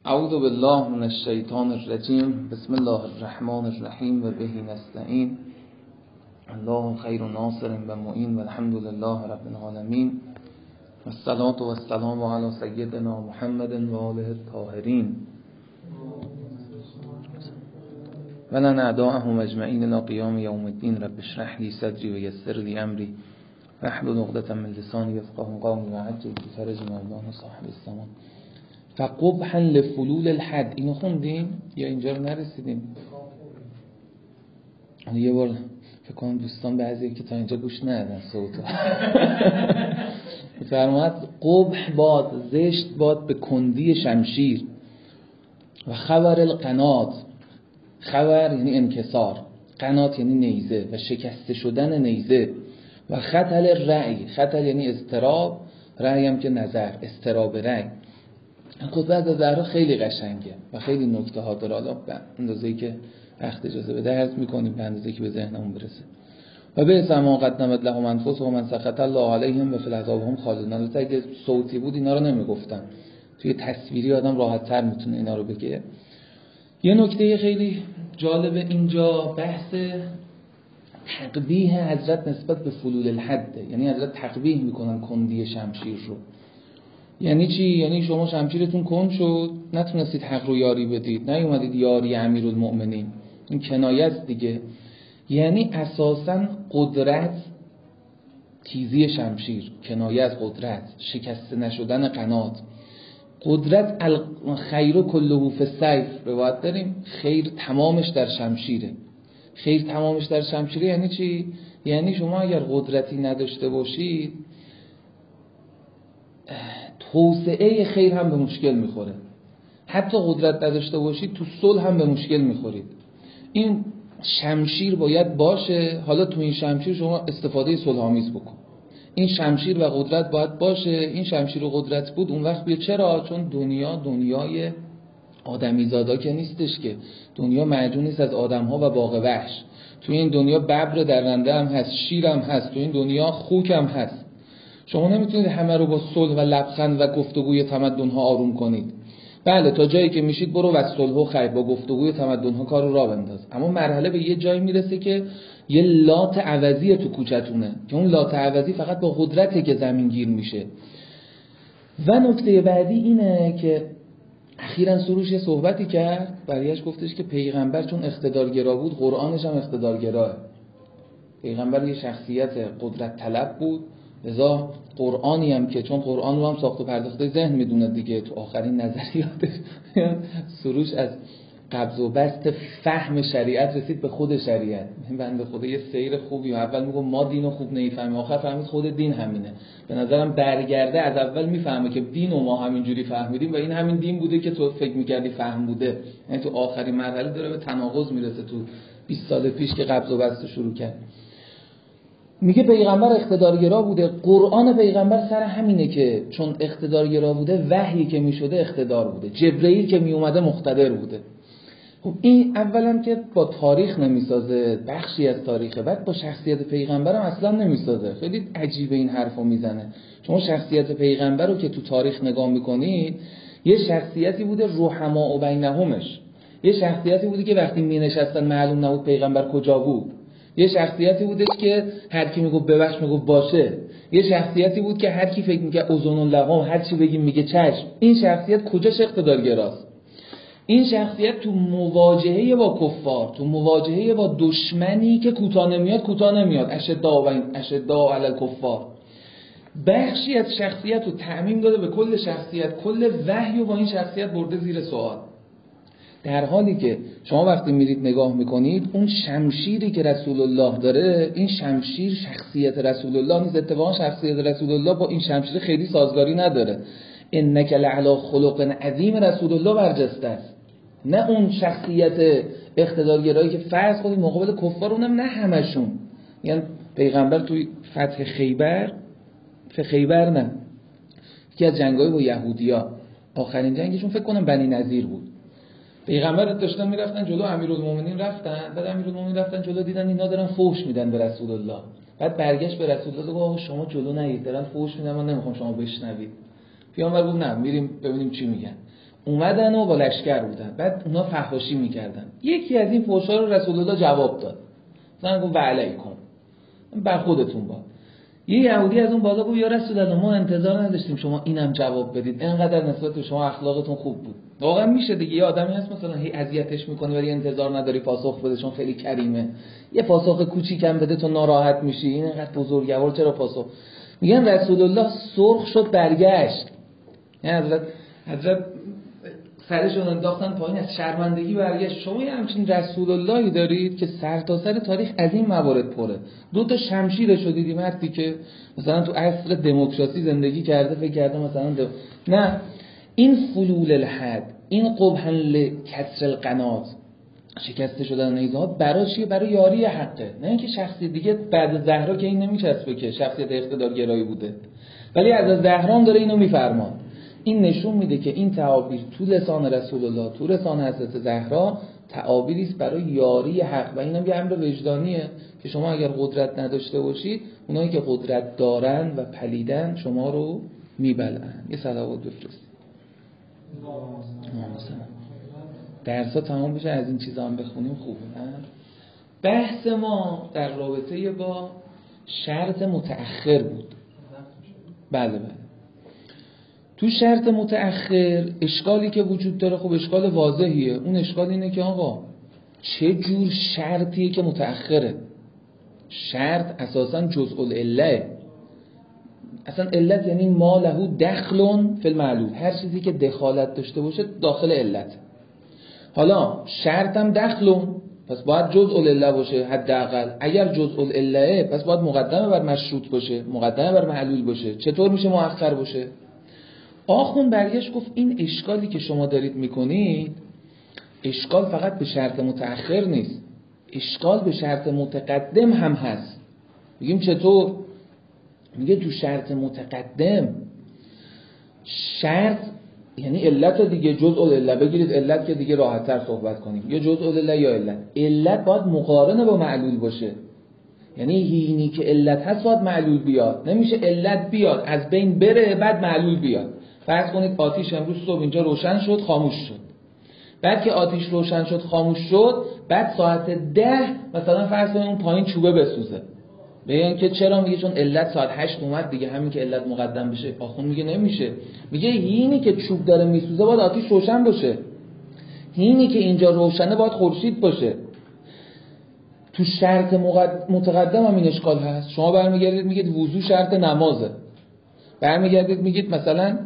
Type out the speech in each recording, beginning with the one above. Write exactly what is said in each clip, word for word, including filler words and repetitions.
اعوذ بالله من الشیطان الرجیم. بسم الله الرحمن الرحیم و به نستعین. الله خیر ناصر و معین و الحمد لله رب العالمین و الصلاة و السلام علی سیدنا محمد و آله الطاهرین و لنا اعداءهم اجمعین الى قیام یوم الدین. رب اشرح لی صدری و یسر لی امری واحلل عقدة من لسانی یفقهوا قولی و عجل بفرج مولانا صاحب الزمان. فقبحا لفلول الحد. اینو خوندیم یا اینجا رو نرسیدیم؟ یه بار فکر کنم دوستان بعضی که تا اینجا گوش ندادن صوتو فرمود قبح باد، زشت باد به کندی شمشیر و خبر القنات. خبر یعنی انکسار، قنات یعنی نیزه و شکسته شدن نیزه و خطل رأی. خطل یعنی اضطراب، رأی هم که نظر، اضطراب رأی. خود بعد از ظهرها خیلی قشنگه و خیلی نکته ها داره. حالا به اندازه‌ای که وقت اجازه بده عرض می‌کنیم، به اندازه‌ای که به ذهنمون برسه. و به سما قدمت لهم انفسهم من سخط الله علیهم و فی العذاب هم خالدون. البته اگه صوتی بود اینا رو نمیگفتم، توی تصویری آدم راحت‌تر میتونه اینا رو بگه. یه نکته خیلی جالب اینجا بحث تقبیح حضرت نسبت به فلول الحد. یعنی حضرت تقبیح میکنن کندی شمشیر رو. یعنی چی؟ یعنی شما شمشیرتون کند شد، نتونستید حق رو یاری بدید، نیومدید یاری امیرالمؤمنین. این کنایه است دیگه. یعنی اساساً قدرت، تیزی شمشیر کنایه از قدرت، شکسته نشدن قنات. قدرت الخیر کله فی السیف، روایت داریم خیر تمامش در شمشیره. خیر تمامش در شمشیره یعنی چی؟ یعنی شما اگر قدرتی نداشته باشید، توسعه خیر هم به مشکل میخوره. حتی قدرت نداشته باشید تو صلح هم به مشکل میخورید. این شمشیر باید باشه. حالا تو این شمشیر شما استفاده صلح‌آمیز بکن. این شمشیر و قدرت باید باشه. این شمشیر و قدرت بود اون وقت بیا. چرا؟ چون دنیا دنیای آدمیزادا که نیستش، که دنیا معجون نیست از آدم‌ها و باغ وحش. تو این دنیا ببر درنده هم هست، شیر هم هست، تو این دنیا خوک هم هست. شما نمیتونید همه رو با صلح و لبخند و گفتگوی تمدن‌ها آروم کنید. بله تا جایی که میشید برو و صلح و خیر، با گفتگوی تمدن‌ها کار رو راه بنداز. اما مرحله به یه جایی میرسه که یه لات عوضی تو کوچتونه، که اون لات عوضی فقط با قدرته که زمین گیر میشه. و نکته بعدی اینه که اخیراً سروش یه صحبتی کرد، برایش گفتش که پیغمبر چون اقتدارگرا بود، قرآنش هم اقتدارگراه. پیغمبر یه شخصیت قدرت طلب بود، لذا قرآنی هم که چون قرآن رو هم ساخت و پرداخته ذهن میدونه دیگه، تو آخرین نظریاتش سروش از قبض و بسط فهم شریعت رسید به خود شریعت. این بنده خدا یه سیر خوبی، اول میگه ما دینو خوب نمیفهمیم، آخر فهمید خود دین همینه. به نظرم برگرده از اول میفهمه که دین و ما همینجوری فهمیدیم و این همین دین بوده که تو فکر میکردی فهم بوده. یعنی تو آخرین مرحله داره به تناقض میرسه. تو بیست سال پیش که قبض و بسط شروع کرد، میگه پیغمبر اقتدارگرا بوده. قرآن پیغمبر سر همینه که چون اقتدارگرا بوده، وحی که میشده اقتدار بوده، جبرئیل که میومده مقتدر بوده. خب این اولا که با تاریخ نمیسازه، بخشی از تاریخه، بعد با شخصیت پیغمبر هم اصلا نمیسازه. خیلی عجیبه این حرفو میزنه. شما شخصیت پیغمبر رو که تو تاریخ نگاه میکنید، یه شخصیتی بوده رحما و بینهمش، یه شخصیتی بوده که وقتی مینشستن معلوم نبود پیغمبر کجا بود، یه شخصیتی بوده که هر کی میگه ببخش میگه باشه، یه شخصیتی بود که هر کی فکر میگه اذن اللقام هر چی بگیم میگه چشم. این شخصیت کجاش اقتدارگراست؟ این شخصیت تو مواجهه با کفار، تو مواجهه با دشمنی که کوتاه نمیاد کوتاه نمیاد، اشداء و اشداء علی الکفار، بخشی از شخصیت رو تعمیم داده به کل شخصیت. کل وحی رو با این شخصیت برده زیر سوال. در حالی که شما وقتی میرید نگاه میکنید، اون شمشیری که رسول الله داره، این شمشیر شخصیت رسول الله نیست. اتفاقا شخصیت رسول الله با این شمشیر خیلی سازگاری نداره. انک لعلی خلق عظیم رسول الله برجسته است، نه اون شخصیت اقتدارگرایی که فرض کنید مقابل کفار، اونم نه همشون. یعنی پیغمبر توی فتح خیبر، فتح خیبر نه، یکی از جنگ‌های با یهودیا، آخرین جنگشون فکر کنم بنی نضیر بود. پیغمبر داشتن میرفتن جلو، امیرالمومنین رفتن، بعد امیرالمومنین رفتن جلو، دیدن اینا دارن فحش میدن به رسول الله. بعد برگشت به رسول الله گفت آقا شما جلو نرید، دارن فحش میدن، من نمیخوام شما بشنوید. پیامبر گفت نه، میریم ببینیم چی میگن. اومدن و با لشکر بودن، بعد اونا فحاشی میکردن. یکی از این فحشا رو رسول الله جواب داد، مثلا گفت و علیکم، بر خودتون با. یه یهودی از اون بالا گفت یا رسول الله ما انتظار نداشتیم شما اینم جواب بدید، اینقدر نسبت به شما اخلاقتون خوب بود. واقعا میشه دیگه، یه آدمی هست مثلا هی اذیتش میکنی ولی انتظار نداری پاسخ بده چون خیلی کریمه، یه پاسخ کوچیکم بده تو ناراحت میشی، این اینقدر بزرگوار چرا پاسخ. میگن رسول الله سرخ شد برگشت، یعنی حضرت حضرت سرشون انداختن پایین، از شرمندگی برگشت. شما یه همچین رسول اللهی دارید که سر تا سر تاریخ از این موارد پره. دو تا شمشیرش رو دیدیم مردی که مثلا تو عصر دموکراسی زندگی کرده فکر کرده مثلا دو... نه، این فلول الحد، این قبحن لکسر القنات، شکسته شدن نیزه ها برای چیه؟ برای یاری حقه، نه اینکه شخصی دیگه بعد زهرا که این نمیچسبه که شخصیت اقتدارگرایی بوده، ولی از زهرام داره اینو میفرمان. این نشون میده که این تعابیر تو لسان رسول الله، تو لسان حضرت زهرا تعابیری است برای یاری حق و اینم یه امر وجدانیه که شما اگر قدرت نداشته باشید اونایی که قدرت دارن و پلیدن شما رو میبلعن. یه صلوات بفرستید. درسا تمام بشه از این چیزا هم بخونیم خوبه. بحث ما در رابطه با شرط متأخر بود. بله بله. تو شرط متأخر اشکالی که وجود داره خب اشکال واضحیه. اون اشکال اینه که آقا چه جور شرطیه که متأخره؟ شرط اساساً جزء العله، اصلا علت یعنی ما له دخل فی المعلول، هر چیزی که دخالت داشته باشه داخل علت. حالا شرط هم دخلون، پس باید جزء العله باشه حداقل. اگر جزء العله پس باید مقدمه بر مشروط باشه، مقدمه بر معلول باشه. چطور میشه مؤخر باشه؟ آخون برگشت گفت این اشکالی که شما دارید میکنید اشکال فقط به شرط متأخر نیست، اشکال به شرط متقدم هم هست. میگیم چطور؟ میگه تو شرط متقدم شرط یعنی علت دیگه، جزء العله بگیرید، علت که دیگه راحت‌تر صحبت کنیم، یا جزء العله یا علت. علت باید مقارنه با معلول باشه، یعنی هینی که علت هست باید معلول بیاد. نمیشه علت بیاد از بین بره بعد معلول بیاد. فرض کنید آتیش امروز صبح اینجا روشن شد خاموش شد، بعد که آتیش روشن شد خاموش شد بعد ساعت ده مثلا فرض کنید اون پایین چوبه بسوزه. بگن که چرا؟ میگه چون علت ساعت هشت اومد دیگه، همین که علت مقدم بشه. آخون میگه نمیشه، میگه هینی که چوب داره میسوزه باید آتیش روشن باشه، هینی که اینجا روشنه باید خورشید باشه. تو شرط متقدم هم این اشکال هست. شما برمیگردید میگید وضو شرط نمازه، برمیگردید میگید مثلا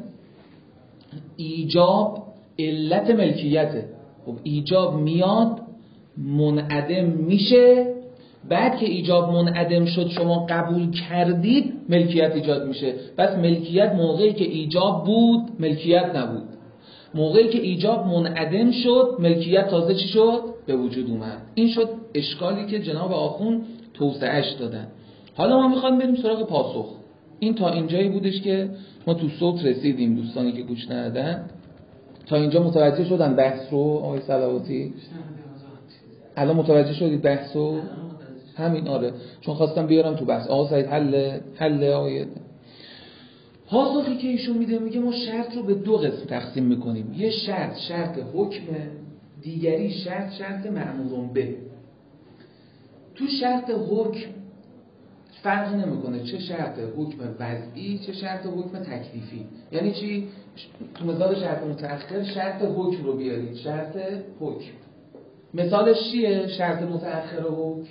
ایجاب علت ملکیته. خب ایجاب میاد منعدم میشه، بعد که ایجاب منعدم شد شما قبول کردید ملکیت ایجاد میشه. پس ملکیت موقعی که ایجاب بود ملکیت نبود، موقعی که ایجاب منعدم شد ملکیت تازه چی شد؟ به وجود اومد. این شد اشکالی که جناب آخون توسعه‌اش دادن. حالا ما میخوایم بریم سراغ پاسخ. این تا اینجایی بودش که ما تو صوت رسیدیم. دوستانی که گوش ندادن تا اینجا متوجه شدن بحث رو؟ آقای صلواتی الان متوجه شدید بحث رو؟ همین آره، چون خواستم بیارم تو بحث. آقا سعید حل حل آقای پاسخی که ایشون میده میگه ما شرط رو به دو قسم تقسیم میکنیم. یه شرط شرط حکم، دیگری شرط شرط مأمورون به. تو شرط حکم فرق نمیکنه چه شرط حکم وضعی چه شرط حکم تکلیفی. یعنی چی؟ تو مثال شرط متأخر شرط حکم رو بیارید، شرط حکم. مثالش چیه؟ شرط متأخر حکم.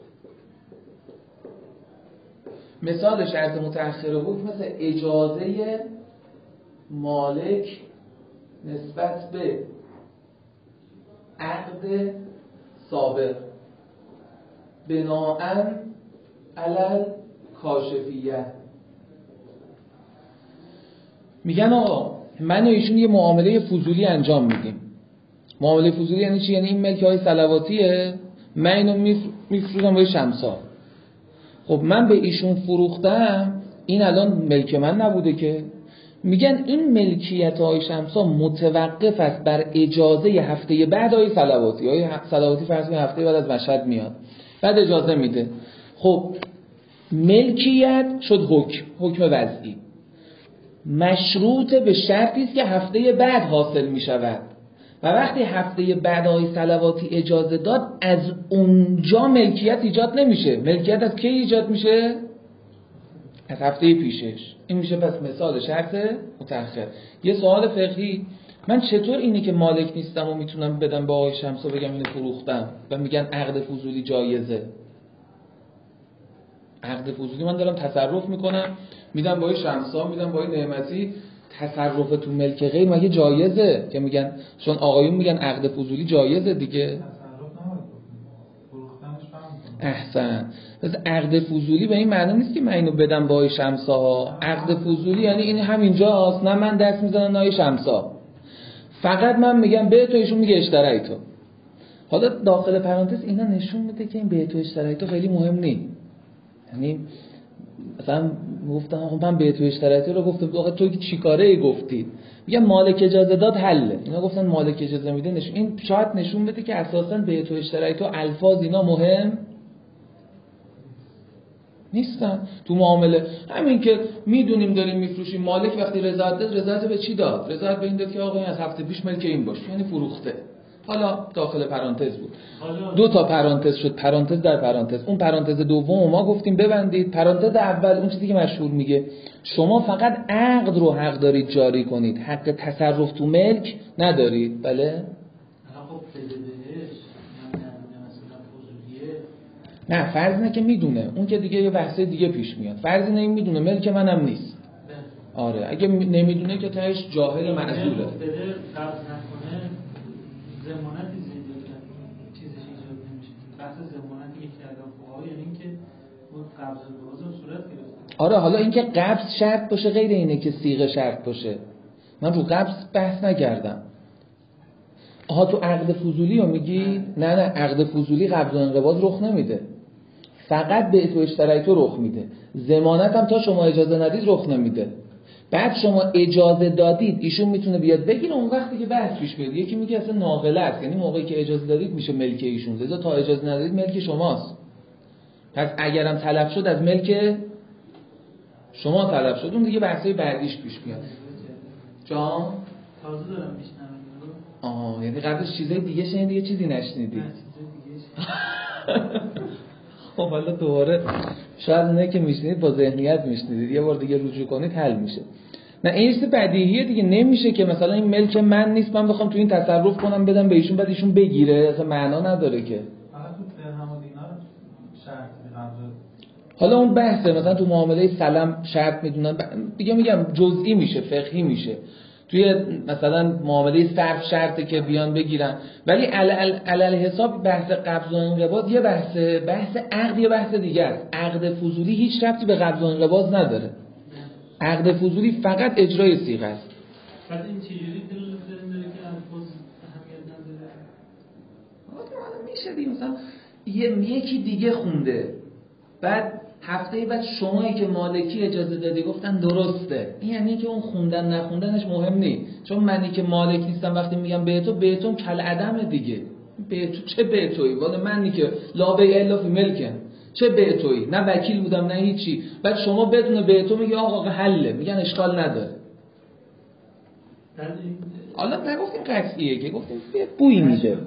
مثال شرط متأخر حکم مثل اجازه مالک نسبت به عقد سابق بناءً علل کاشفیه. میگن آقا من و ایشون یه معامله فضولی انجام میدیم. معامله فضولی یعنی چی؟ یعنی این ملک های صلواتیه، من اینو میفروشم با شمسا. خب من به ایشون فروختم، این الان ملک من نبوده که. میگن این ملکیت های شمسا متوقف است بر اجازه هفته بعد های صلواتی. های صلواتی فرض کنید هفته بعد از مشهد میاد، بعد اجازه میده. خب ملکیت شد حکم، حکم وضعی. مشروط به شرطی است که هفته بعد حاصل می شود و وقتی هفته بعد آقای صلواتی اجازه داد از اونجا ملکیت ایجاد نمیشه. ملکیت از کی ایجاد میشه؟ از هفته پیشش. این میشه پس مثال شرط متأخر. یه سوال فقهی، من چطور اینی که مالک نیستم و میتونم بدم به آقای شمسا بگم اینو فروختم و میگن عقد فضولی جایزه؟ عقد فضولی من دارم تصرف میکنم، میدم با آقای شمسا، میدم با آقای نعمتی، تصرف تو ملک غیر مگه جایزه؟ که میگن چون آقایون میگن عقد فضولی جایزه دیگه. احسن. پس عقد فضولی به این معنی نیست که من اینو بدم با آقای شمسا. عقد فضولی یعنی این همینجاست، نه من دست میزنم نه آقای شمسا، فقط من میگم به تو، ایشون میگه اشترای تو. حالا داخل پرانتز اینا نشون میده که این به تو اشترای تو خیلی مهم نیست. یعنی مثلا گفتم آقا من به تو اشترای تو رو گفتم، آقا تو چی کاره ای گفتید؟ میگم مالک اجازه داد حله. اینا گفتن مالک اجازه میده، نشون این شاید نشون بده که اساسا به تو اشترای تو الفاظ اینا مهم نیستن تو معامله. همین که میدونیم داریم میفروشیم، مالک وقتی رضایت داد، رضایت به چی داد؟ رضایت به این داد که آقا این از هفته پیش ملک این باشه، یعنی فروخته. حالا داخل پرانتز بود، دو تا پرانتز شد، پرانتز در پرانتز. اون پرانتز دوم ما گفتیم ببندید. پرانتز اول اون چیزی که مشهور میگه شما فقط عقد رو حق دارید جاری کنید، حق تصرف تو ملک ندارید. بله نه، فرض نه که میدونه، اون که دیگه یه بحثه دیگه پیش میاد. فرض نه این میدونه ملک منم نیست. آره اگه نمیدونه که تاش جاهل معذوره. بده قبض نکنه ضمانتی چیزش ایجاد نمیشه. بحث ضمانتی که کردن فقها یعنی اینکه اون قبض لازم صورت گرفته. آره حالا اینکه قبض شرط باشه غیر اینه که صیغه شرط باشه. من رو قبض بحث نکردم. آها تو عقد فضولی رو میگی؟ نه نه عقد فضولی قبض و انقباض رخ نمیده، فقط به تو اشترای تو رخ میده. ضمانت هم تا شما اجازه ندید رخ نمیده. بعد شما اجازه دادید ایشون میتونه بیاد بگیره، اون وقتی که بحث پیش بیاد یکی میگه اصلا ناقله است، یعنی موقعی که اجازه دادید میشه ملک ایشون، لذا تا اجازه ندادید ملک شماست. پس اگرم طلب شد از ملک شما طلب شد، اون دیگه بحثای بعدیش پیش میاد. جان تازه دارم میشنوم. آها یعنی قبلش چیزای دیگه شنیدی یه چیزی نشنیدی؟ خب حالا دوباره شاید نه که میشنید با ذهنیت میشنیدید، یه بار دیگه رجوع کنید حل میشه. نه این چیز بدیهیه دیگه، نمیشه که مثلا این ملک من نیست من بخوام تو این تصرف کنم بدم به ایشون بعد ایشون بگیره، اصلا معنا نداره که. حالا اون بحثه مثلا تو معامله سلم شرط میدونن دیگه، میگم جزئی میشه، فقهی میشه. توی مثلا معامله صرف شرطه که بیان بگیرن، ولی علل حساب بحث قبض و انقباض یه بحث بحث عقد یه بحث دیگه است. عقد فضولی هیچ ربطی به قبض و انقباض نداره. عقد فضولی فقط اجرای صیغه است. بعد این چجوری دلیل داره که الفاظ اهمیت نداره؟ آره میشه دیگه مثلا یه یکی دیگه خونده، بعد هفته بعد شمایی که مالکی اجازه دادی گفتن درسته، این یعنی که اون خوندن نخوندنش مهم نیست. چون منی که مالک نیستم وقتی میگم به تو، به تو کل عدم دیگه. به تو چه به تویی؟ والا منی که لا بیع الا فی ملکن، چه به تویی؟ نه وکیل بودم نه هیچی. بعد شما بدون به تو میگی آقا حله، میگن اشکال نداره. حالا نگفتیم قطعیه که گفتیم بوی میده.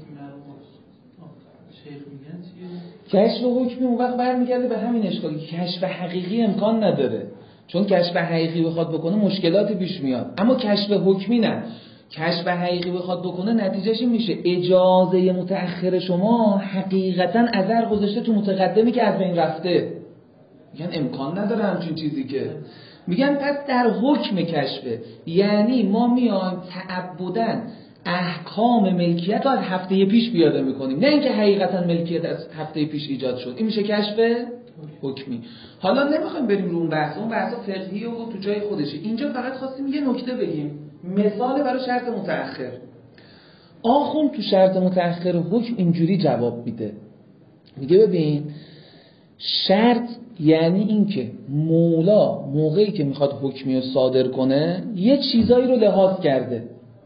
کشف حکمی اون وقت برمیگرده به همین اشکالی که کشف حقیقی امکان نداره، چون کشف حقیقی بخواد بکنه مشکلاتی پیش میاد. اما کشف حکمی نه، کشف حقیقی بخواد بکنه نتیجهش این میشه اجازه متأخر شما حقیقتا اثر گذاشته تو متقدمی که از بین رفته. میگن امکان نداره همچین چیزی که میگن پس در حکم کشفه، یعنی ما میایم تعبداً احکام ملکیت رو از هفته پیش پیاده میکنیم، نه اینکه حقیقتا ملکیت از هفته پیش ایجاد شد. این میشه کشف حکمی. حالا نمیخوایم بریم رو اون بحث، اون بحثا فقهیه و تو جای خودشه. اینجا فقط خواستیم یه نکته بگیم، مثال برای شرط متأخر. آخوند تو شرط متأخر حکم اینجوری جواب میده، میگه ببین شرط یعنی اینکه مولا موقعی که میخواد حکمی رو صادر کنه یه چیزایی رو لحاظ کرده،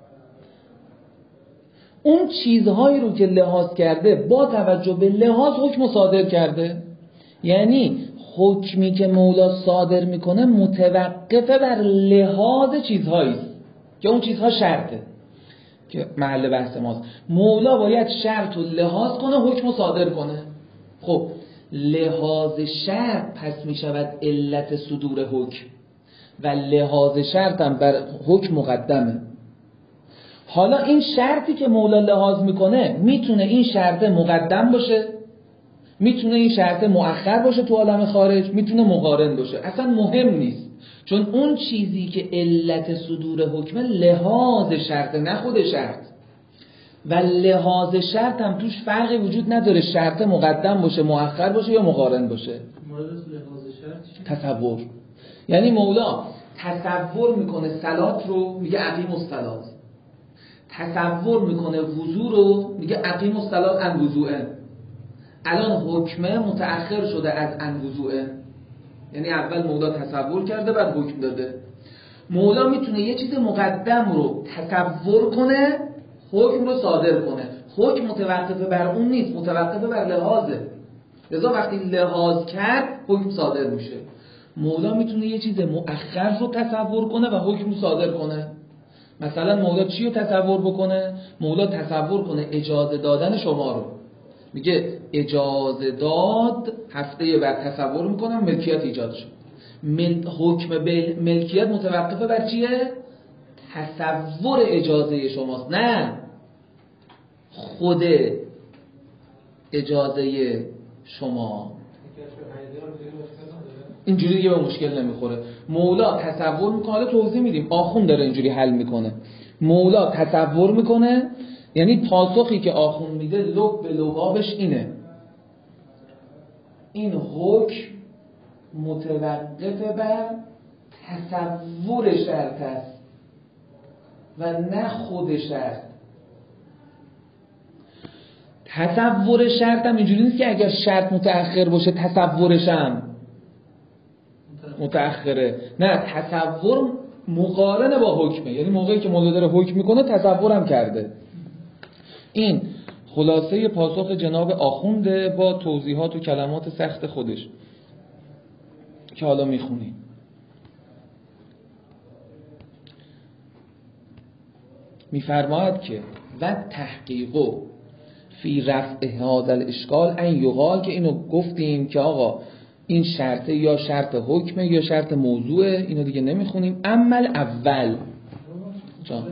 اون چیزهایی رو که لحاظ کرده با توجه به لحاظ حکم صادر کرده. یعنی حکمی که مولا صادر میکنه متوقف بر لحاظ چیزهایی است که اون چیزها شرطه که محل بحث ماست. مولا باید شرط و لحاظ کنه حکم رو صادر کنه. خب لحاظ شرط پس میشود علت صدور حکم و لحاظ شرط هم بر حکم مقدمه. حالا این شرطی که مولا لحاظ میکنه میتونه این شرط مقدم باشه، میتونه این شرط مؤخر باشه تو عالم خارج، میتونه مقارن باشه، اصلا مهم نیست، چون اون چیزی که علت صدور حکم لحاظ شرط نه خود شرط. و لحاظ شرط هم توش فرقی وجود نداره شرط مقدم باشه، مؤخر باشه یا مقارن باشه. مورد لحاظ شرط تصور، یعنی مولا تصور میکنه صلات رو میگه اقیم الصلات، تصور میکنه وضو رو میگه اقیم الصلات عن وضوء. الان حکمه متأخر شده از عن وضوء، یعنی اول مولا تصور کرده بعد حکم داده. مولا میتونه یه چیز مقدم رو تصور کنه حکم رو صادر کنه. حکم متوقف بر اون نیست، متوقف بر لحاظه. لذا وقتی لحاظ کرد حکم صادر میشه. مولا میتونه یه چیز مؤخر رو تصور کنه و حکم رو صادر کنه. مثلا مولا چی رو تصور بکنه؟ مولا تصور کنه اجازه دادن شما رو، میگه اجازه داد، هفته بعد تصور میکنم ملکیت ایجاد شد. مل... حکم بل... ملکیت متوقفه بر چیه؟ تصور اجازه شماست، نه خود اجازه شما. اینجوری دیگه به مشکل نمیخوره. مولا تصور میکنه، حالا توضیح میدیم، آخوند داره اینجوری حل میکنه. مولا تصور میکنه، یعنی پاسخی که آخوند میده لب به لبابش اینه: این حکم متوقف بر تصور شرط است و نه خود شرط. تصور شرط هم اینجوری نیست که اگر شرط متأخر باشه تصورش هم متأخره، نه، تصور مقارنه با حکمه، یعنی موقعی که مولا داره حکم میکنه تصورم کرده. این خلاصه پاسخ جناب آخونده با توضیحات و کلمات سخت خودش که حالا میخونیم. میفرماید که و تحقیقو فی رفع هذا الاشکال ان یقال، که اینو گفتیم که آقا این شرطه یا شرط حکمه یا شرط موضوعه، اینو دیگه نمیخونیم. عمل اول جان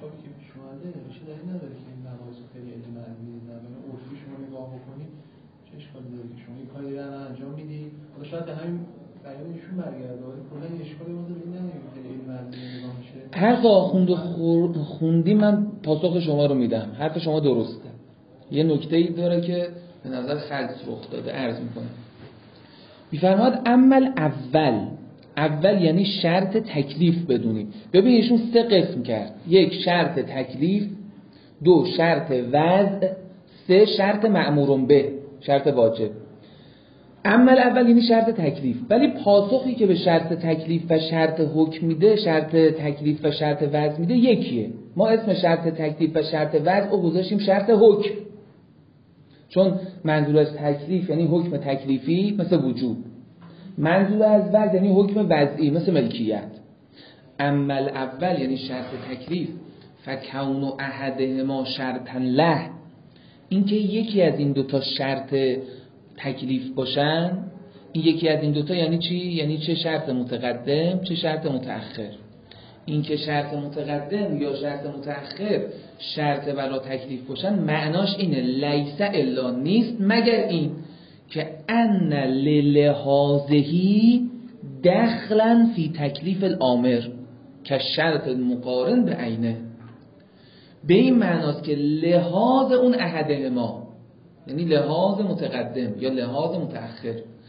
انجام میدی حالا شاید همین بیانشون برگرده، ولی کلا اشکالی ما داره این نمیگه که علم عربی نگاه میشه. حرف آخوند خور... خوندی من پاسخ شما رو میدم، حرف شما درسته. یه نکته‌ای داره که به نظر خلط رخ داده، عرض میکنم. میفرماید عمل اول، اول یعنی شرط تکلیف بدونیم. ببین ایشون سه قسم کرد: یک شرط تکلیف، دو شرط وضع، سه شرط مأمور به، شرط واجب. عمل اول یعنی شرط تکلیف، ولی پاسخی که به شرط تکلیف و شرط حکم میده، شرط تکلیف و شرط وضع میده یکیه. ما اسم شرط تکلیف و شرط وضع رو گذاشتیم شرط حکم، چون منظور از تکلیف یعنی حکم تکلیفی مثل وجوب، منظور از وضع یعنی حکم وضعی مثل ملکیت. عمل اول یعنی شرط تکلیف، فکون احدهما شرطا له، اینکه یکی از این دوتا شرط تکلیف باشن. این یکی از این دوتا یعنی چی؟ یعنی چه شرط متقدم چه شرط متأخر. این که شرط متقدم یا شرط متأخر شرط برای تکلیف باشن، معناش اینه لیس الا، نیست مگر این که ان للحاظهی دخلا فی تکلیف الامر که شرط مقارن به عینه. به این معناست که لحاظ اون احدهما، یعنی لحاظ متقدم یا لحاظ متأخر،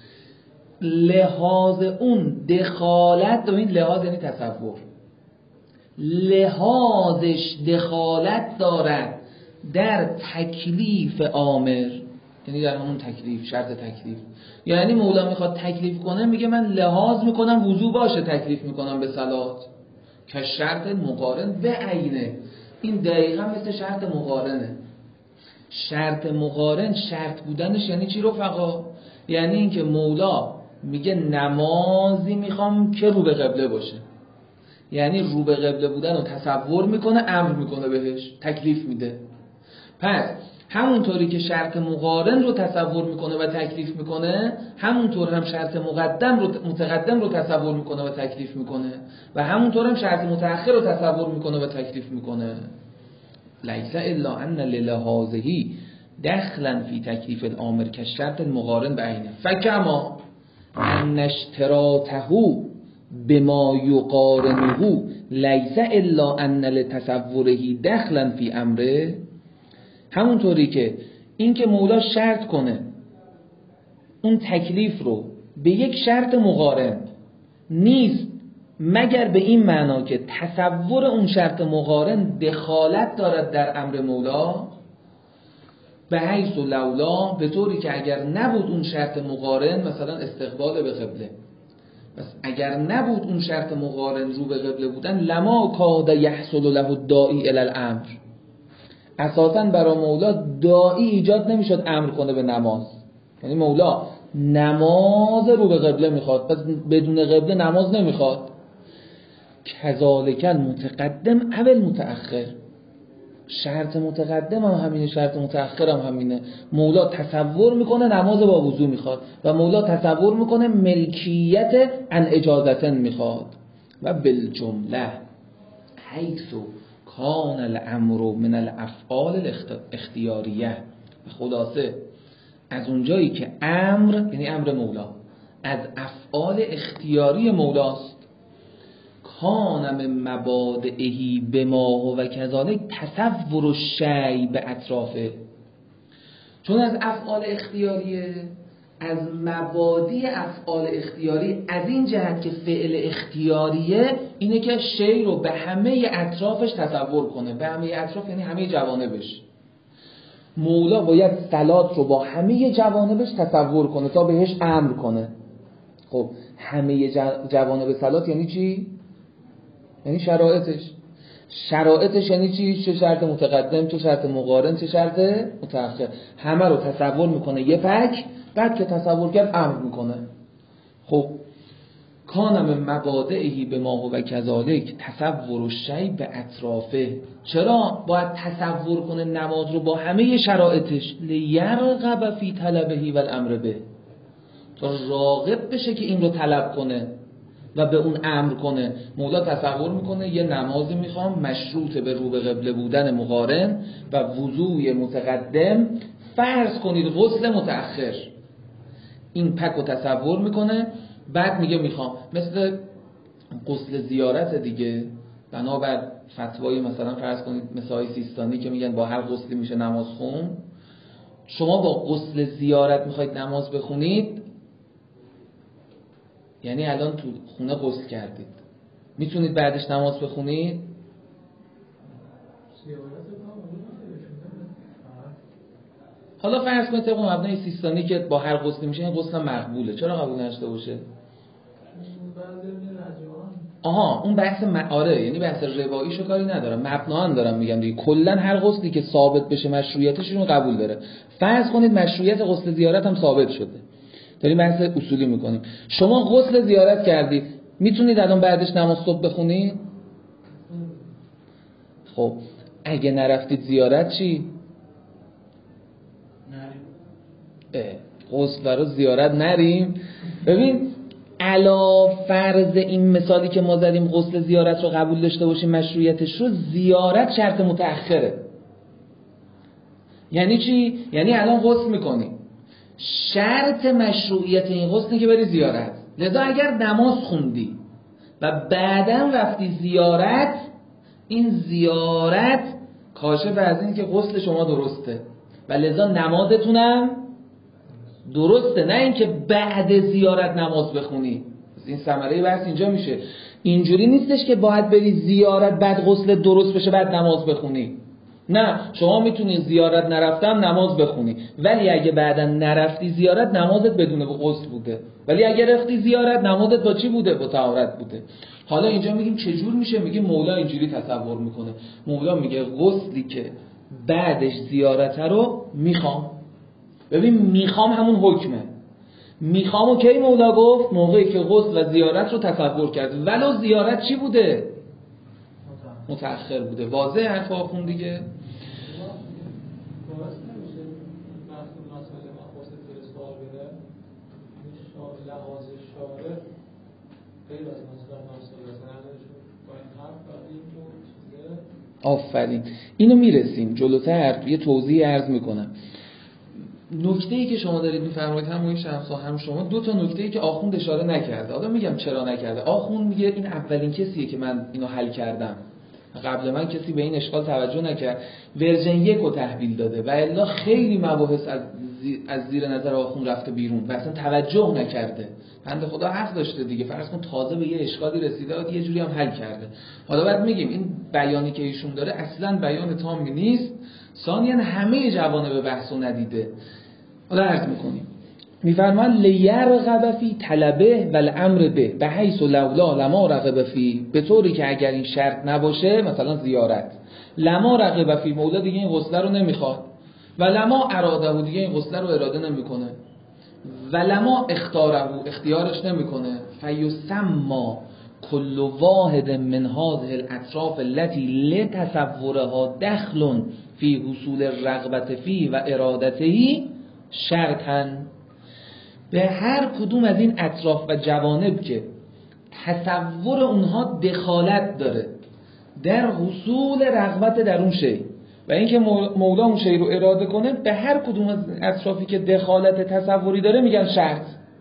لحاظ اون دخالت، و این لحاظ یعنی تصور، لحاظش دخالت دارد در تکلیف آمر، یعنی در همون تکلیف، شرط تکلیف. یعنی مولا میخواد تکلیف کنه، میگه من لحاظ میکنم وضو باشه، تکلیف میکنم به صلات که شرط مقارن به عینه. این دقیقا مثل شرط مقارنه. شرط مقارن شرط بودنش یعنی چی رفقا؟ یعنی اینکه مولا میگه نمازی میخوام که رو به قبله باشه. یعنی رو به قبله بودن رو تصور میکنه، امر میکنه بهش، تکلیف میده. پس همونطوری که شرط مقارن رو تصور میکنه و تکلیف میکنه، همونطور هم شرط مقدم رو متقدم رو تصور میکنه و تکلیف میکنه و همونطور هم شرط متأخر رو تصور میکنه و تکلیف میکنه. لیس الا ان للهذه دخلا فی تکلیف الامر که شرط مقارن به عینه فکما ان اشتراطه بما یقارنه لیس الا ان لتصوره دخلا فی امره. همونطوری که این که مولا شرط کنه اون تکلیف رو به یک شرط مقارن نیست مگر به این معنا که تصور اون شرط مقارن دخالت دارد در امر مولا، به حیث و لولا، به طوری که اگر نبود اون شرط مقارن، مثلا استقبال به قبله، بس اگر نبود اون شرط مقارن رو به قبله بودن، لما کاد یحصل له الداعی الی الامر، اساساً برای مولا داعی ایجاد نمیشد امر کنه به نماز. یعنی مولا نماز رو به قبله میخواد، پس بدون قبله نماز نمیخواد. کذالک المتقدم او المتأخر، شرط متقدم هم همینه، شرط متأخر هم همینه. مولا تصور میکنه نماز با وضو میخواد و مولا تصور میکنه ملکیت ان اجازتن میخواد. و بالجمله حیث کان الامر من الافعال الاختیاریه، خلاصه از اونجایی که امر یعنی امر مولا از افعال اختیاری مولاست، کان من مبادئهی بما و کذالک تصور الشیء به اطرافه، چون از افعال اختیاریه، از مبادی افعال اختیاری از این جهت که فعل اختیاریه اینه که شی رو به همه اطرافش تصور کنه. به همه اطراف یعنی همه جوانبش. مولا باید صلات رو با همه جوانبش تصور کنه تا بهش امر کنه. خب همه جوانب صلات یعنی چی؟ یعنی شرایطش. شرایطش یعنی چی؟ چه شرط متقدم، چه شرط مقارن، چه شرط متأخر. همه رو تصور میکنه یه پک، بعد که تصور کرد امر میکنه. خب کان من مبادئهی به ما و کذالک تصور الشیء به اطرافه. چرا باید تصور کنه نماز رو با همه شرایطش؟ لیرغب فی طلبه و الامر به، تا راغب بشه که این رو طلب کنه و به اون امر کنه. مولا تصور میکنه یه نمازی میخوام مشروط به رو به قبله بودن مقارن و وضوء متقدم، فرض کنید غسل متأخر. این پک رو تصور میکنه، بعد میگه میخوام مثل غسل زیارت دیگه، بنابر فتوای مثلا فرض کنید مثال سیستانی که میگن با هر غسلی میشه نماز خون. شما با غسل زیارت میخواید نماز بخونید، یعنی الان تو خونه غسل کردید، میتونید بعدش نماز بخونید؟ حالا فرض کنید طبق مبنای سیستانی که با هر غسلی میشه، این غسل مقبوله، چرا قبول نشده باشه؟ آها اون بحث م... آره یعنی بحث رواییشو کاری ندارم، مبناً دارم میگم دیگه. کلا هر غسلی که ثابت بشه مشروعیتش رو قبول داره. فرض کنید مشروعیت غسل زیارت هم ثابت شده، داریم بحث اصولی میکنیم. شما غسل زیارت کردید، میتونید الان بعدش نماز صبح بخونید؟ خب اگه نرفتید زیارت چی؟ نریم. غسل برای زیارت نریم. ببین علا فرض این مثالی که ما زدیم غسل زیارت رو قبول داشته باشیم مشروعیتش رو، زیارت شرط متأخره. یعنی چی؟ یعنی الان غسل میکنی، شرط مشروعیت این غسل که بری زیارت، لذا اگر نماز خوندی و بعداً رفتی زیارت، این زیارت کاشف از این که غسل شما درسته و لذا نمازتونم درسته، نه اینکه بعد زیارت نماز بخونی. این ثمره بحث اینجا میشه. اینجوری نیستش که باید بری زیارت بعد غسل درست بشه بعد نماز بخونی. نه، شما میتونی زیارت نرفتم نماز بخونی، ولی اگه بعدا نرفتی زیارت نمازت بدون غسل بوده، ولی اگه رفتی زیارت نمازت با چی بوده؟ با طهارت بوده. حالا اینجا میگیم چجور میشه؟ میگیم مولا اینجوری تصور میکنه. مولا میگه غسلی که بعدش زیارت رو میخوام. ببین میخوام همون حکمه، میخوام و کی مولا گفت؟ موقعی که غسل و زیارت رو تصور کرد، ولو زیارت چی بوده؟ متأخر بوده. واضح حرف آخون دیگه. آفرین، اینو میرسیم جلوتر یه توضیح عرض میکنم. نکته‌ای که شما دارید میفرمایید هم موی شمس هم شما، دو تا نکته‌ای که آخوند اشاره نکرده. حالا میگم چرا نکرده. آخوند میگه این اولین کسیه که من اینو حل کردم، قبل من کسی به این اشکال توجه نکرد، ورژن یک رو تحویل داده و الا خیلی مباحث از زیر, از زیر نظر آخوند رفته بیرون و اصلا توجه نکرده. بنده خدا حق داشته دیگه، فرض کن تازه به یه اشکالی رسیده و یه جوری هم حل کرده. حالا بعد میگیم این بیانی که ایشون داره اصلا بیان تامی نیست، ثانیاً همه جوانب بحث رو ندیده. حالا عرض میکنیم میفرمان لیرغب فی طلبه و الامر به بحیث لولا لما رغب فی، به طوری که اگر این شرط نباشه، مثلا زیارت، لما رغب فی، مولا دیگه این غسل رو نمیخواد، و لما اراده، دیگه این غسل رو اراده نمیکنه، و لما اختاره، اختیارش نمیکنه، فیسما کل واحد من هذه الاطراف التي لتصورها دخل فی حصول الرغبت فی و ارادته شرطاً. به هر کدوم از این اطراف و جوانب که تصور اونها دخالت داره در حصول رغبت در اون شی و اینکه مولا اون شی رو اراده کنه، به هر کدوم از اطرافی که دخالت تصوری داره میگن شرط.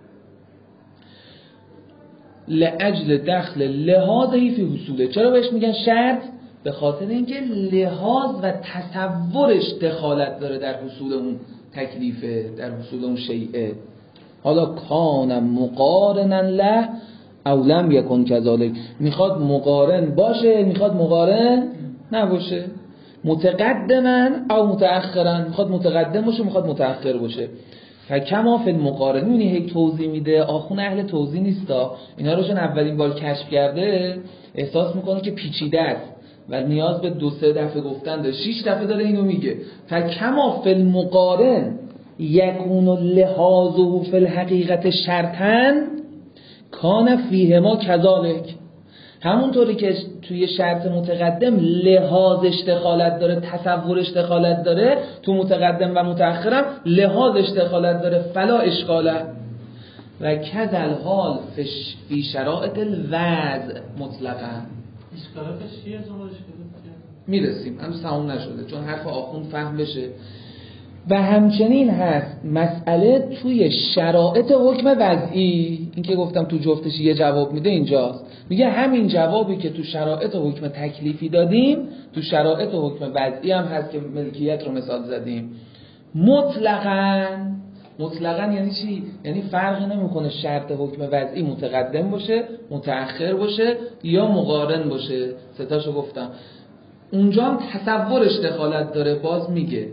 لأجل دخل لحاظهی فی حصوله. چرا بهش میگن شرط؟ به خاطر اینکه لحاظ و تصورش دخالت داره در حصول اون تکلیفه، در حصول اون شیئه. حالا کان مقارنا له او لم یکن کذالک، میخواد مقارن باشه میخواد مقارن نباشه، متقدما او متأخرا، میخواد متقدم باشه میخواد متأخر باشه. فکما فی المقارن، اینی هی توضیح میده. آخون اهل توضیح نیستا، اینا رو چون اولین بار کشف کرده احساس میکنه که پیچیده است و نیاز به دو سه دفعه گفتن داره، شش دفعه داره اینو میگه. فکما فی المقارن یکون لحاظه فی الحقیقت شرطاً کان فیهما کذالک، همونطوری که توی شرط متقدم لحاظش دخالت داره، تصورش دخالت داره، تو متقدم و متأخرم لحاظش دخالت داره، فلا اشکاله. و کذل حال فی شرائط الوضع مطلقاً. اشکالاتش چیه؟ زمانش میرسیم، هنوز تموم نشده چون حرف آخوند فهم بشه. و همچنین هست مسئله توی شرایط حکم وضعی، این که گفتم تو جفتش یه جواب میده اینجاست. میگه همین جوابی که تو شرایط حکم تکلیفی دادیم تو شرایط حکم وضعی هم هست که ملکیت رو مثال زدیم. مطلقاً مطلقاً یعنی چی؟ یعنی فرقی نمیکنه شرط حکم وضعی متقدم باشه، متأخر باشه یا مقارن باشه. ستاشو گفتم. اونجا هم تصورش دخالت داره. باز میگه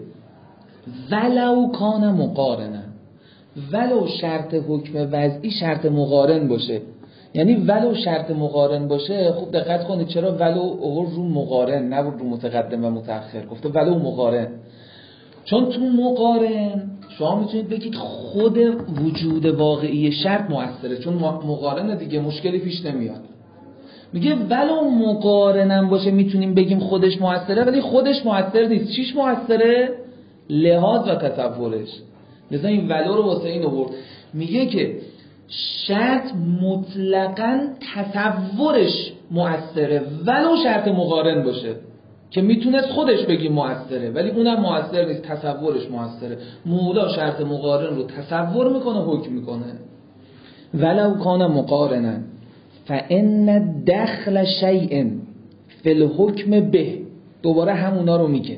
ولو کان مقارنه، ولو شرط حکم وضعی شرط مقارن باشه، یعنی ولو شرط مقارن باشه. خوب دقت کنید چرا ولو اور رو مقارن نه رو متقدم و متأخر گفته ولو مقارن، چون تو مقارن شما میتونید بگید خود وجود واقعی شرط مؤثره، چون مقارنه دیگه مشکلی پیش نمیاد. میگه ولو مقارنم باشه میتونیم بگیم خودش مؤثره، ولی خودش مؤثر نیست. چیش مؤثره؟ لحاظ و تصورش. لذا این ولو رو واسه این آورد. میگه که شرط مطلقاً تصورش مؤثره ولو شرط مقارن باشه، که میتونست خودش بگیم مؤثره ولی اونم مؤثر نیست، تصورش مؤثره. مولا شرط مقارن رو تصور میکنه، حکم میکنه. ولو کان مقارنا فان دخل شیء فی الحکم به، دوباره همونا رو میگه،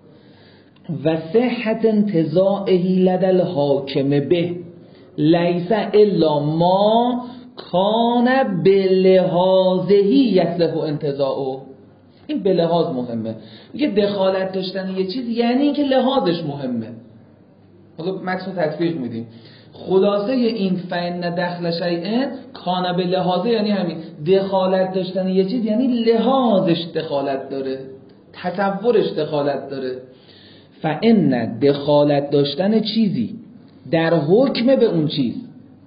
و صحت انتزاعه لدى الحاکم به لیس الا ما کان بلحاظه یصلح انتزاعه. این به لحاظ مهمه. میگه دخالت داشتن یه چیز یعنی اینکه لحاظش مهمه. حالا متن تطبیق میدیم. خلاصه این فإن دخل شیء کان به لحاظه یعنی همین، دخالت داشتن یه چیز یعنی لحاظش دخالت داره، تصورش دخالت داره. فإن دخالت داشتن چیزی در حکم به اون چیز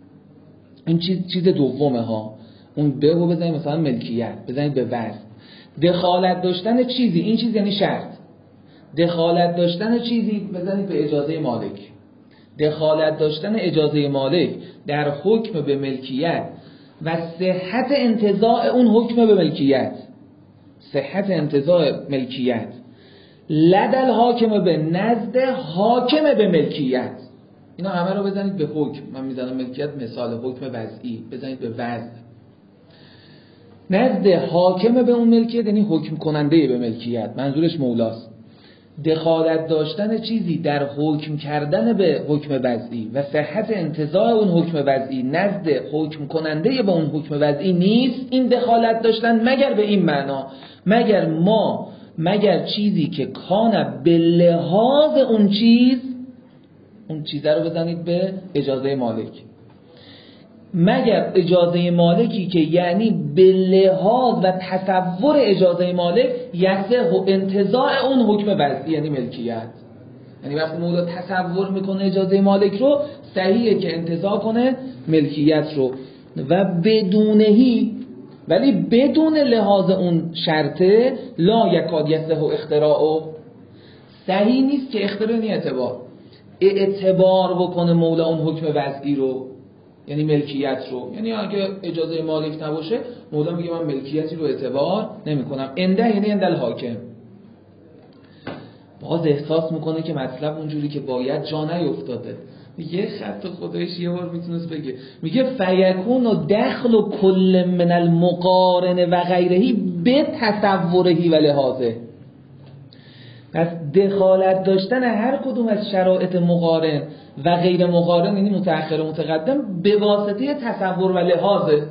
این چیز چیز دومه ها. اون به رو بزنید مثلا ملکیت، بزنید به وزن. دخالت داشتن چیزی، این چیز یعنی شرط. دخالت داشتن چیزی بزنید به اجازه مالک. دخالت داشتن اجازه مالک در حکم به ملکیت و صحت انتزاع اون حکم به ملکیت، صحت انتزاع ملکیت لدل حاکم به نزد حاکم به ملکیت. اینا همه رو بزنید به حکم. من میزنم ملکیت مثال حکم وضعی، بزنید به وضع. نزد حاکم به اون ملکیت یعنی حکم کننده به ملکیت، منظورش مولاست. دخالت داشتن چیزی در حکم کردن به حکم وضعی و صحت انتزاع اون حکم وضعی نزد حکم کننده به اون حکم وضعی نیست. این دخالت داشتن مگر به این معنا، مگر ما مگر چیزی که کان به لحاظ اون چیز، اون چیزه رو بزنید به اجازه مالک، مگر اجازه مالکی که یعنی به لحاظ و تصور اجازه مالک یصح و انتزاع اون حکم وضعی یعنی ملکیت. یعنی وقتی مولا تصور میکنه اجازه مالک رو، صحیحه که انتزاع کنه ملکیت رو. و بدونهی، ولی بدون لحاظ اون شرطه، لا یکاد یصح و اختراع، صحیح نیست که اختراع نی اعتبار اعتبار بکنه مولا اون حکم وضعی رو یعنی ملکیت رو. یعنی اگه اجازه مالک نباشه مولا میگه من ملکیتی رو اعتبار نمی کنم. انده یعنی اندل حاکم. باز احساس میکنه که مطلب اونجوری که باید جا نیفتاده. یه خط خدایش یه بار میتونست بگه، میگه فیکون و دخل و کل من المقارن و غیرهی به تصورهی و لحاظه. پس دخالت داشتن هر کدوم از شرایط مقارن و غیر مقارن یعنی متأخر و متقدم به واسطه تصور و لحاظه.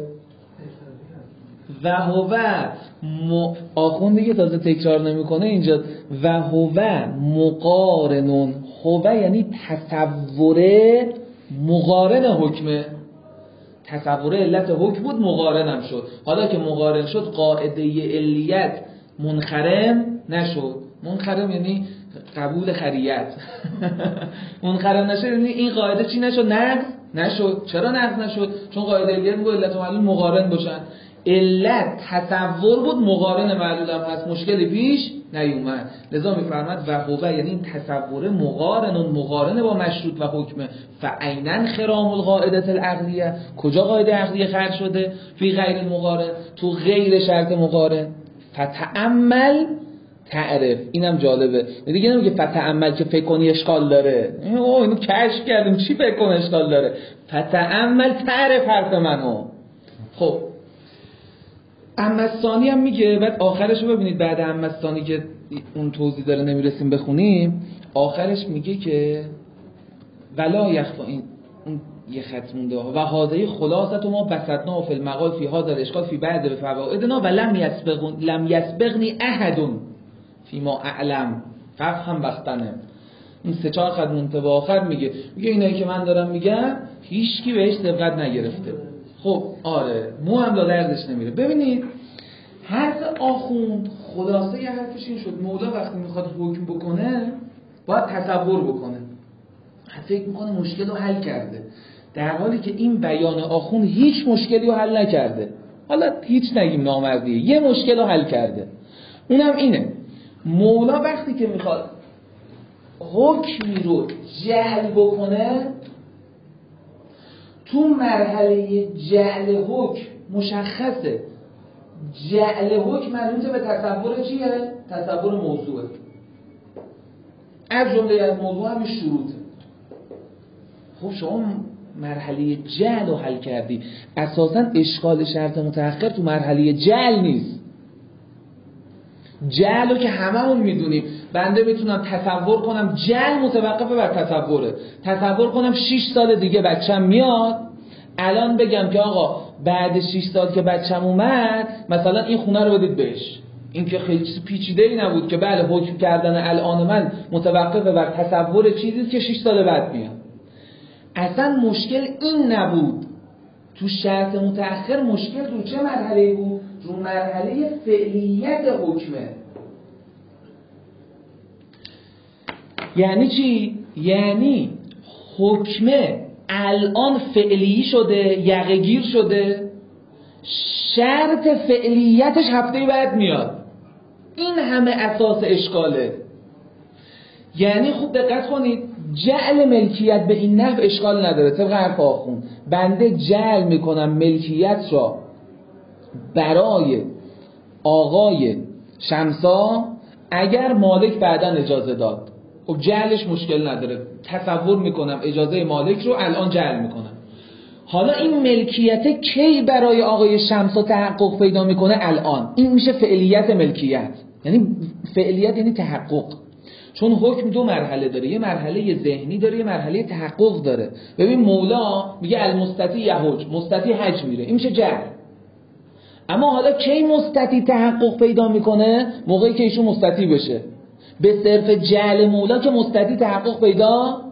و هو م... آخون دیگه تازه تکرار نمیکنه اینجا، و هو مقارنون. هو یعنی تصور مقارن حکمه. تصور علت حکم بود، مقارنم شد. حالا که مقارن شد قاعده علیت منخرم نشد. منخرم یعنی قبول خریت. منخرم نشد یعنی این قاعده چی نشد؟ نقض نشد. چرا نقض نشد؟ چون قاعده علیت میگه علت و معلول مقارن باشن. علت تصور بود، مقارن معلول هم هست، مشکلی پیش نیومد. لذا میفرماد و هو یعنی این تصور مقارن و مقارن با مشروط و حکمه. فعینن خرام القاعده العقلیه. کجا قاعده عقلیه خرج شده؟ فی غیر المقارن، تو غیر شرط مقارن. فتأمل تعرف. اینم جالبه، دیگه نمیگه فتأمل که فکر کنی اشکال داره. اوه اینو کشف کردیم، چی فکر کن اشکال داره؟ فتأمل تعرف حرف منو. خب امستانی هم میگه، بعد آخرش رو ببینید، بعد امستانی که اون توضیح داره نمیرسیم بخونیم، آخرش میگه که ولا یخفا، این اون یه خط مونده، و هذه خلاصه ما بسطنا فی المقال فی هذا الاشکال فی بعض فوائدنا و لم یسبق لم یسبقنی احد فی ما اعلم فهم بختنه. این سه چهار خط مونده با آخر میگه میگه اینایی که من دارم میگم هیچکی بهش دقت نگرفته. خب آره، مو هم دردش نمیره. ببینید حرف آخوند خلاصه ی حرفش این شد، مولا وقتی میخواد حکم بکنه باید تصور بکنه. فکر میکنه مشکل رو حل کرده، در حالی که این بیان آخوند هیچ مشکلی رو حل نکرده. حالا هیچ نگیم نامردیه، یه مشکل رو حل کرده، اونم اینه مولا وقتی که میخواد حکمی رو جعل بکنه، تو مرحله جعل حکم مشخصه جعل حکم منوط به تصور چیه؟ تصور موضوعه. از جمله از موضوع هم شروطه. خب شما مرحله جعل رو حل کردی، اساساً اشکال شرط متأخر تو مرحله جعل نیست. جعل رو که هممون میدونیم، بنده میتونم تصور کنم جعل متوقفه بر تصوره. تصور کنم شش سال دیگه بچم میاد، الان بگم که آقا بعد شش سال که بچم اومد مثلا این خونه رو بدید بهش. این که خیلی چیز پیچیده‌ای نبود که بله حکم کردن الان من متوقفه بر تصور چیزی که شش سال بعد میاد. اصلا مشکل این نبود. تو شرط متأخر مشکل رو چه مرحله بود؟ رو مرحله فعلیت حکمه. یعنی چی؟ یعنی حکمه الان فعلی شده، یقه گیر شده، شرط فعلیتش هفته بعد میاد. این همه اساس اشکاله. یعنی خوب دقت کنید، جعل ملکیت به این نحو اشکال نداره. طبق حرف آخوند بنده جعل میکنم ملکیت را برای آقای شمسا اگر مالک بعداً اجازه داد. خب جعلش مشکل نداره، تصور میکنم اجازه مالک رو الان جعل میکنم. حالا این ملکیت کی برای آقای شمسا تحقق پیدا میکنه؟ الان. این میشه فعلیت ملکیت. یعنی فعلیت یعنی تحقق. چون حکم دو مرحله داره، یه مرحله ذهنی داره، یه مرحله تحقق داره. ببین مولا میگه المستطیع یحج، مستطیع حج میره، این میشه جعل. اما حالا کی مستطیع تحقق پیدا میکنه؟ موقعی که ایشون مستطیع بشه. به صرف جعل مولا که مستطیع تحقق پیدا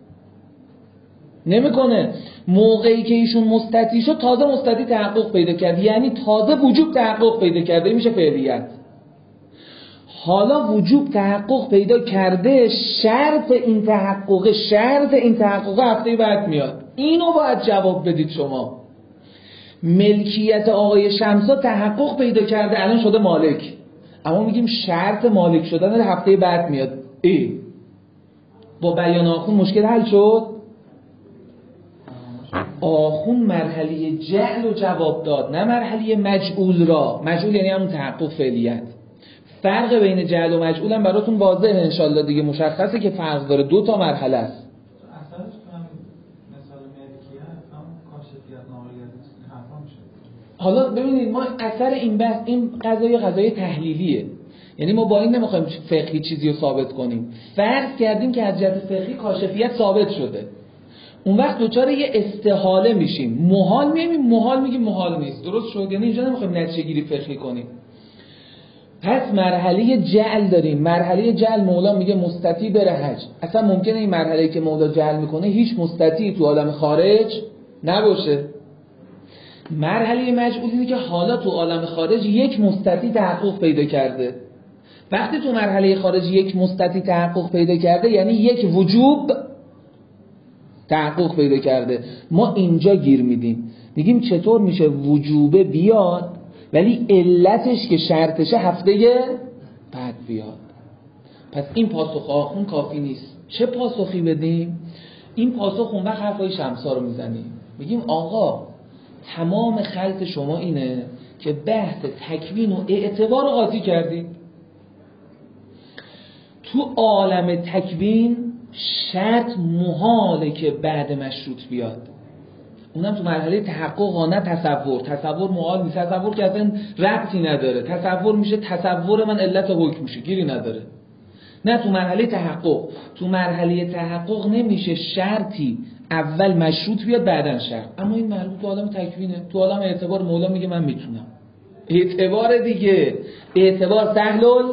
نمیکنه. موقعی که ایشون مستطیع شد تازه مستطیع تحقق پیدا کرد، یعنی تازه وجوب تحقق پیدا کرده. این میشه فعلیت. حالا وجوب تحقق پیدا کرده، شرط این تحقق شرط این تحقق هفته بعد میاد. اینو باید جواب بدید شما. ملکیت آقای شمسا تحقق پیدا کرده، الان شده مالک، اما میگیم شرط مالک شدن هفته بعد میاد. ای با بیان آخون مشکل حل شد. آخون مرحله جعل رو جواب داد، نه مرحله مجعول را. مجعول یعنی همون تحقق فعلیت. فرق بین جعل و مجعول هم براتون واضحه انشالله دیگه، مشخصه که فرق داره، دو تا مرحله است. اصلا مثال ملکیت هم کاشفیت ناقلیت حرفا میشه. حالا ببینید ما اثر این بحث، این قضیه قضیه تحلیلیه. یعنی ما با این نمیخوایم فقهی چیزی رو ثابت کنیم. فرض کردیم که از جهت فقهی کاشفیت ثابت شده، اون وقت دوچار یه استحاله میشیم. محال میگیم، محال میگیم محال نیست. درست شد؟ یعنی اینجا نمیخوایم نتیجه گیری فقهی کنیم. پس مرحله جعل داریم. مرحله جعل مولا میگه مستطیع بره حج. اصلا ممکنه این مرحله که مولا جعل میکنه هیچ مستطیع تو عالم خارج نباشه. مرحله مجعول اینه که حالا تو عالم خارج یک مستطیع تحقق پیدا کرده. وقتی تو مرحله خارج یک مستطیع تحقق پیدا کرده یعنی یک وجوب تحقق پیدا کرده. ما اینجا گیر میدیم، میگیم چطور میشه وجوبه بیاد ولی علتش که شرطشه هفته بعد بیاد. پس این پاسخ آخون کافی نیست. چه پاسخی بدیم؟ این پاسخ اون وقت حرفای شمسا رو میزنیم، میگیم آقا تمام خلط شما اینه که بحث تکوین و اعتبار رو قاطی کردید. تو عالم تکوین شرط محاله که بعد مشروط بیاد، اونم تو مرحله تحقق، نه تصور. تصور محال نیست. تصور که اصلا ربطی نداره. تصور میشه تصور من علت حکم میشه، گیری نداره. نه تو مرحله تحقق. تو مرحله تحقق نمیشه شرطی اول مشروط بیاد بعدن شرط. اما این مربوط تو عالم تکوینه. تو عالم اعتبار مولا میگه من میتونم. اعتبار دیگه، اعتبار سهلول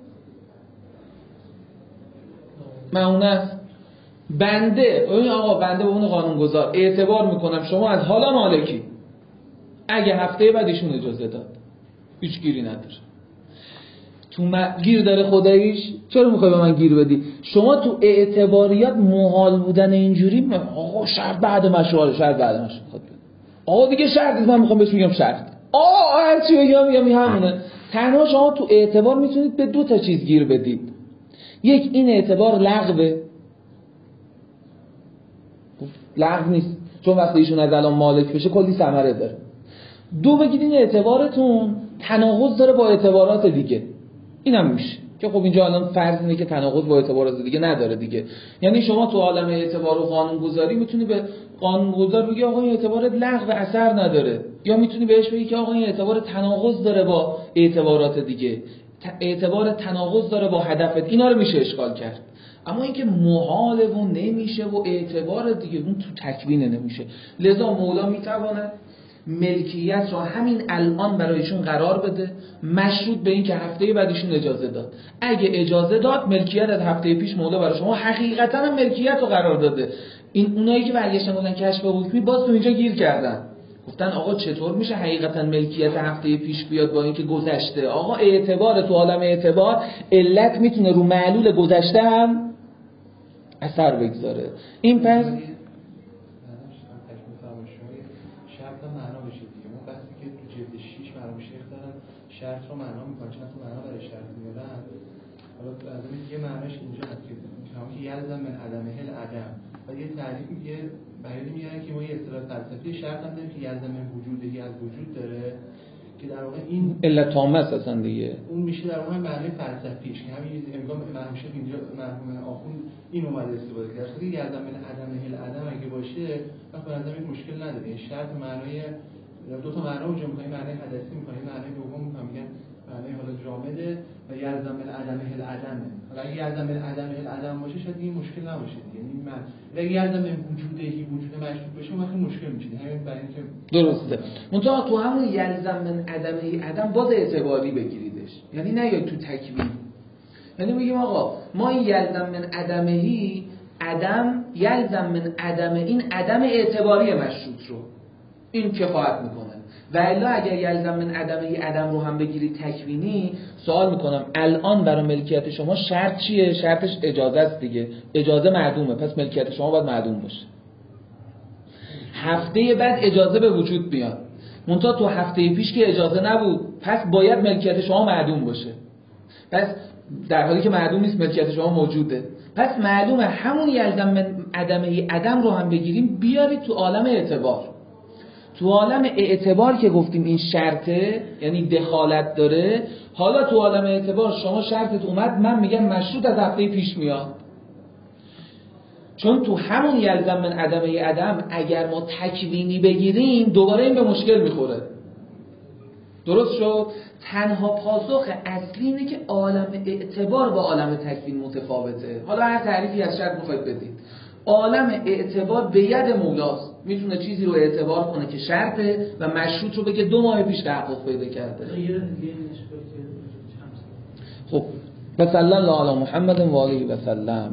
معونه است. بنده این آقا بنده به اون قانونگذار اعتبار میکنم شما از حالا مالکی، اگه هفته بعد ایشون اجازه داد هیچ گیری نداره. تو م... گیر داره خداییش، چرا میخوای به من گیر بدی؟ شما تو اعتباریات محال بودن اینجوری آقا شرط بعد مشروع، شرط بعد مشروع خود بده. آقا دیگه شرط نیست، من میخوام بهش میگم شرط. آقا هر چی بگم میگم همونه. تنها شما تو اعتبار میتونید به دو تا چیز گیر بدید. یک، این اعتبار لغوه، لغو نیست چون وقتی ایشون از الان مالک بشه کلی ثمره داره. دو، بگید این اعتبارتون تناقض داره با اعتبارات دیگه. اینم میشه که خب اینجا الان فرض اینه که تناقض با اعتبارات دیگه نداره دیگه. یعنی شما تو عالم اعتبار و قانونگذاری میتونی به قانونگذار بگی آقا این اعتبارت لغو اثر نداره، یا میتونی بهش بگی که آقا این اعتبار تناقض داره با اعتبارات دیگه، اعتبار تناقض داره با هدفت. اینا رو میشه اشکال کرد. اما اینکه محاله و نمیشه و اعتبار دیگه اون تو تکوینه نمیشه. لذا مولا میتواند ملکیت رو همین الان برایشون قرار بده، مشروط به این که هفته بعدشون اجازه داد. اگه اجازه داد ملکیت از هفته پیش مولا برای شما حقیقتا هم ملکیت رو قرار داده. این اونایی که برگشتن بودن کشف حکمی باز تو اینجا گیر کردن، گفتن آقا چطور میشه حقیقتا ملکیت هفته پیش بیاد با اینکه گذشته؟ آقا اعتبار تو عالم اعتبار علت میتونه رو معلول گذشته هم اثر بگذاره. این پس شرط رو معنا میکنن، چند تا معنا برای شرط میارن. حالا از این یه معناش اینجا هست که که یلزم من عدم هل عدم و یه تعریف یه بیانی میارن که ما یه اصطلاح فلسفی شرط هم داریم که یلزم من وجودی از وجود داره که در واقع این علت تامه است اصلا دیگه. اون میشه در واقع معنی فلسفیش که همین امکان مرحوم شیخ اینجا مرحوم آخوند این اومده استفاده کرده. خیلی یلزم من عدم هل عدم اگه باشه وقت به نظر این مشکل نداره. این شرط معنای دو تا معنا اونجا می‌خوایم، معنی حدثی می‌خوایم، معنی دوم می‌گن معنی حالا جامده و یلزم من عدم هل عدمه. حالا اگه یلزم من عدم هل عدم باشه شاید این مشکل نباشه. یعنی من اگه یلزم من وجودی وجود مشروط باشه وقتی مشکل میشه. همین برای اینکه درسته. منتها تو همون یلزم من عدمه عدم باز اعتباری بگیریدش. یعنی نه یا تو تکوین. یعنی میگیم آقا ما این یلزم من عدمهی عدم یلزم من عدم این عدم اعتباری مشروط رو این کفایت میکنه. و الا اگر یلزم من عدمه عدم رو هم بگیرید تکوینی، سوال میکنم الان برای ملکیت شما شرط چیه؟ شرطش اجازه است دیگه. اجازه معدومه، پس ملکیت شما باید معدوم باشه. هفته بعد اجازه به وجود میاد، منتها تو هفته پیش که اجازه نبود، پس باید ملکیت شما معدوم باشه. پس در حالی که معدوم نیست ملکیت شما موجوده. پس معلومه همون یلزم من عدمه عدم رو هم بگیریم بیارید تو عالم اعتبار. تو عالم اعتبار که گفتیم این شرطه، یعنی دخالت داره. حالا تو عالم اعتبار شما شرطت اومد، من میگم مشروط از هفته پیش میاد. چون تو همون یلزم من عدمه عدم اگر ما تکوینی بگیریم دوباره این به مشکل میخوره. درست شد؟ تنها پاسخ اصلی اینه که عالم اعتبار با عالم تکوین متفاوته. حالا هر تعریفی از شرط میخواید بدید. عالم اعتبار به ید مولاست، میتونه چیزی رو اعتبار کنه که شرطه و مشروط رو بگه دو ماه پیش تحقق پیدا کرده. خب و صلی الله علی محمد و آله و سلم.